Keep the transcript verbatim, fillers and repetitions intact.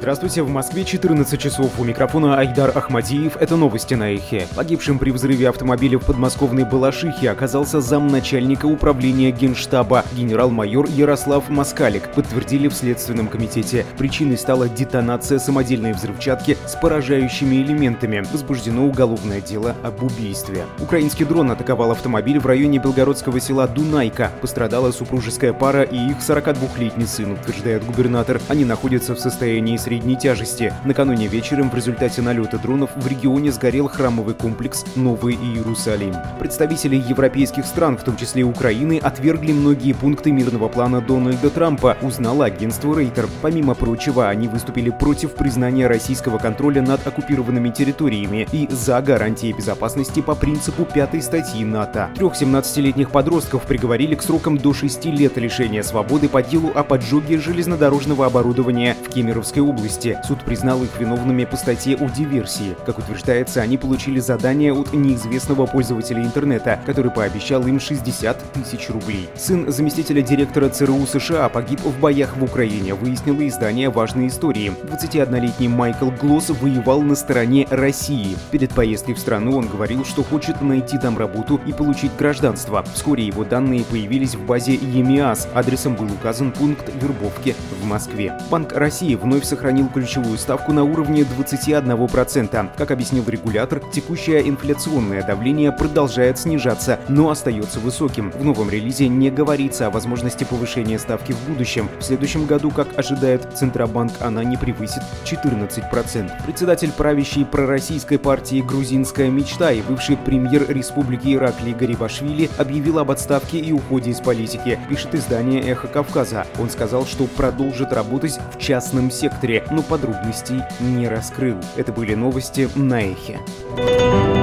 Здравствуйте, в Москве четырнадцать часов. У микрофона Айдар Ахмадиев. Это новости на Эхе. Погибшим при взрыве автомобиля в подмосковной Балашихе оказался замначальника управления Генштаба генерал-майор Ярослав Москалик, подтвердили в Следственном комитете. Причиной стала детонация самодельной взрывчатки с поражающими элементами. Возбуждено уголовное дело об убийстве. Украинский дрон атаковал автомобиль в районе белгородского села Дунайка. Пострадала супружеская пара и их сорокадвухлетний сын, утверждает губернатор. Они находятся в состоянии средней тяжести. Накануне вечером в результате налета дронов в регионе сгорел храмовый комплекс Новый Иерусалим. Представители европейских стран, в том числе Украины, отвергли многие пункты мирного плана Дональда Трампа, узнало агентство Рейтер. Помимо прочего, они выступили против признания российского контроля над оккупированными территориями и за гарантии безопасности по принципу пятой статьи НАТО. Трех семнадцатилетних подростков приговорили к срокам до шести лет лишения свободы по делу о поджоге железнодорожного оборудования в Кемеровской области. Суд признал их виновными по статье о диверсии. Как утверждается, они получили задание от неизвестного пользователя интернета, который пообещал им шестьдесят тысяч рублей. Сын заместителя директора ЦРУ США погиб в боях в Украине, выяснило издание «Важные истории». двадцатиоднолетний Майкл Глосс воевал на стороне России. Перед поездкой в страну он говорил, что хочет найти там работу и получить гражданство. Вскоре его данные появились в базе ЕМИАС. Адресом был указан пункт вербовки в Москве. Банк России вновь сохранил ключевую ставку на уровне двадцати одного процента. Как объяснил регулятор, текущее инфляционное давление продолжает снижаться, но остается высоким. В новом релизе не говорится о возможности повышения ставки в будущем. В следующем году, как ожидает Центробанк, она не превысит четырнадцать процентов. Председатель правящей пророссийской партии «Грузинская мечта» и бывший премьер республики Ираклий Гарибашвили объявил об отставке и уходе из политики, пишет издание «Эхо Кавказа». Он сказал, что продолжит работать в частном секторе, но подробностей не раскрыл. Это были новости на Эхе.